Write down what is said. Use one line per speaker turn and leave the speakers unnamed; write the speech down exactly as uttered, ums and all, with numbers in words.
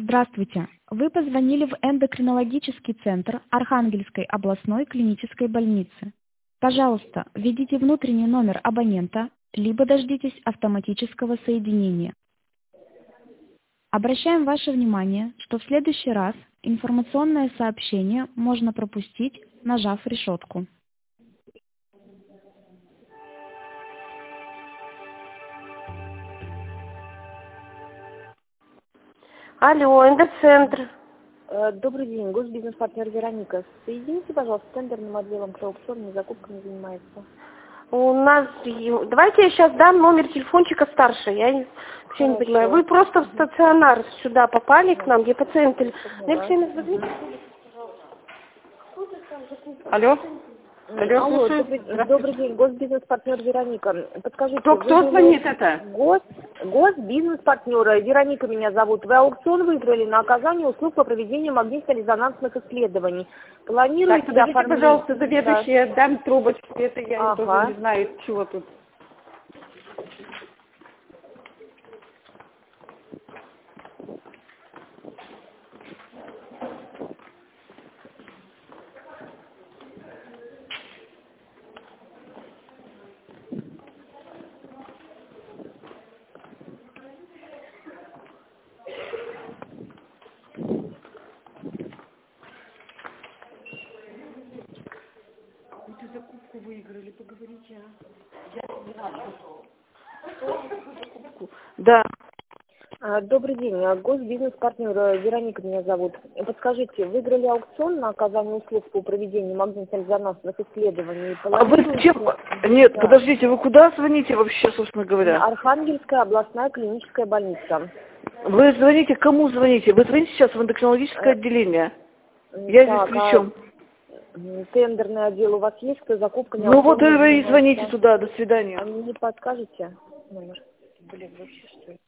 Здравствуйте. Вы позвонили в эндокринологический центр Архангельской областной клинической больницы. Пожалуйста, введите внутренний номер абонента, либо дождитесь автоматического соединения. Обращаем ваше внимание, что в следующий раз информационное сообщение можно пропустить, нажав решетку.
Алло, эндоцентр.
Э, Добрый день, госбизнес-партнер Вероника. Соедините, пожалуйста, с тендерным отделом, кто аукционными закупками занимается.
У нас... Давайте я сейчас дам номер телефончика старший. Я не, вообще не понимаю. Вы просто в стационар сюда попали к нам, где пациенты...
Алло. Алло,
Алло,
слушаю.
добрый, добрый день, госбизнес-партнер Вероника. Подскажите,
Кто,
вы
кто
же
звонит это?
Гос, госбизнес-партнера Вероника меня зовут. Вы аукцион выиграли на оказание услуг по проведению магнитно-резонансных исследований. Планируете
Так, подождите,
оформление?
пожалуйста, заведующий, я дам трубочку. Это я
Ага.
тоже не знаю, чего тут. Какую-то закупку выиграли, поговорите, а? Я не знаю, закупку. Да.
А, Добрый день, а, госбизнес-партнер э, Вероника меня зовут. Подскажите, выиграли аукцион на оказание услуг по проведению магнитно-резонансных исследований?
А вы
Планируете-
чем? Нет,
Да.
подождите, вы куда звоните вообще, собственно говоря?
Архангельская областная клиническая больница.
Вы звоните, кому звоните? Вы звоните сейчас в эндокринологическое
Э,
отделение. Я здесь
Так,
при
а,
чем?
м, тендерный отдел у вас есть, кто закупками?
Ну вот и
аукционами
вы и звоните
занимается?
туда, до свидания.
А не подскажете номер?
Блин, вообще что ли?